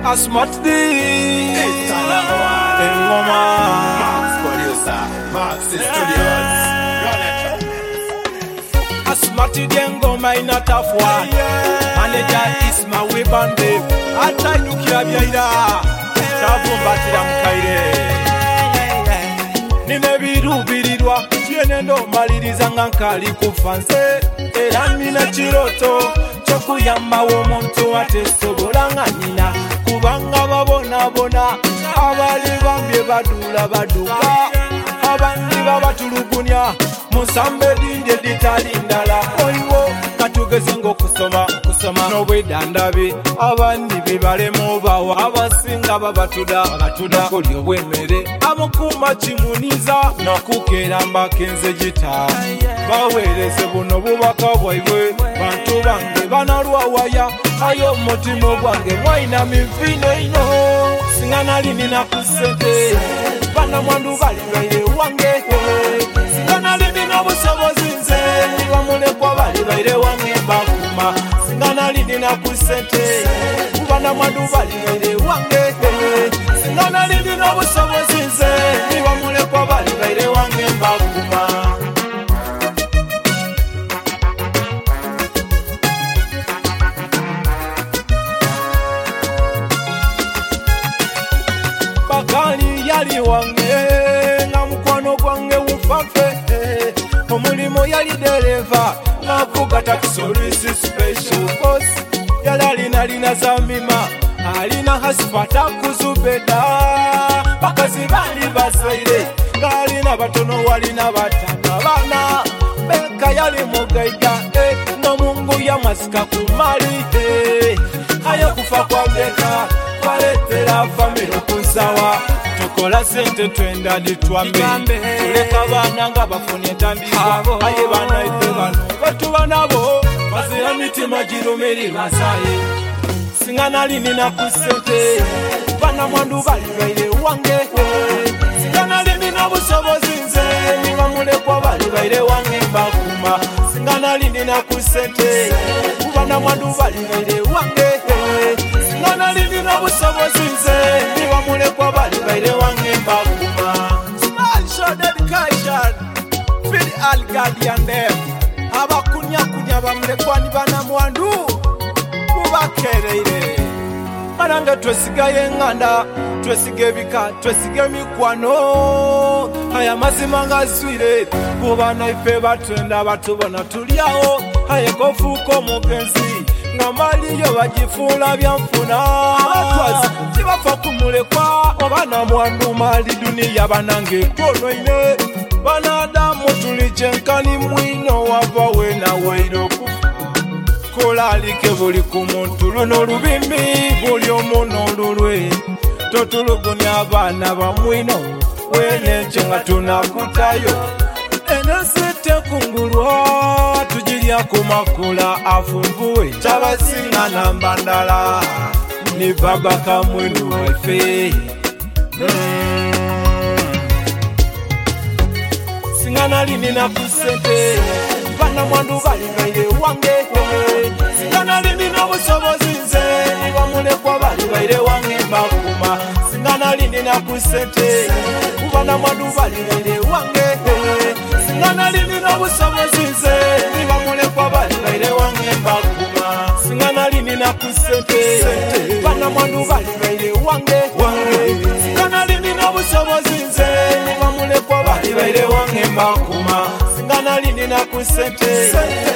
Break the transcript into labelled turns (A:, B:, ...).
A: Asmat D Engoma
B: Max producer, Max Studios.
A: Asmat D Engoma inatafwa Manager Isma Webande Atainukia byaira Tabumbatira mukaire Nine birubirirwa Yenendo maliriza nga nkali kufanse Era nina kiroto Chokuyamba omuntu atesobola nga nina Kubanga babonabona Abali bambye baduka Abandi babatulugunya Musambe linde ditali ndala Oiwo katugeze ngo kusoma Nobwedandabe Abandi bibalemu bawa Abasinga babatuda Koli obwemere Amukuma kimuniza Nakukera kenze gita Bawereze buno bubaka bwaibwe Bantu bange banalwawaya Ayo mutima gwange mwaina mivino ino Singana lini na kusente Bana mwandu bali wange Singana lini na busobozi nze Nibamule kwa bali wange bakuma Singana lini na kusente Bana mwandu bali wange Singana lini na busobozi nze Nibamule kwa bali wange bakuma Bakali yali wange na mukwano gwange ufafe Omulimo yali dereva navuga takisolisi special force Yalina zamima alina hasipata kuzubeda Bakazi bali bazaire Kalina batono walina batana bana Beka yali mugaida no mungu ya masika kumali Ayo kufa kwa beka Kwaletera familo kunsawa Tukola sente twenda ditwambe Tuleka bana nga bafuni entambizwa Aye bana ife bano Batuba nabo Bazira mitima jirumiri masaye Singana lini na kusente Bana mwandu bali wange Singana lini na busobozi nze Nibamule kwa bali wange bakuma Singana lini na kusente Bana mwandu bali wange Singana lini na busobozi nze Nibamule kwa bali wange bakuma Small show dedication Fili Al-Guardian them Abakunya bamlekwani bana mwandu Kubakereire Mananga twesigaye nganda Twesige bika, twesige mikwano Haya mazima ngazwire Kubana ife batwenda batubona tuliao Haye kofuko mugenzi Ngamali yo bajifula byamfuna Abatwazi tibafa kumulekwa Obana mwandu mali dunia banange tono ine Banadamu tulichenkani mwino Wabawe na wairo Kolalike buli kumuntu luno lubimbi Buli omuno lulwe Totulugunya abana bamwino Wenenche nga tunakutayo Enesete kungulwa Tujilya kumakula afumbuwe Chabasinga na mbandala Ni baba kamwinu waife Singana lini na kusente Bana mwandu bali wange Singana lini na busobozi nze Nibamule kwa bali wange bakuma Singana lini na kusente Bana mwandu bali wange Singana lini na busobozi nze Nibamule kwa bali wange bakuma Singana lini na kusente Bana mwandu bali wange Singana lini na busobozi nze Nibamule kwa bali wange bakuma Singana lini na kusente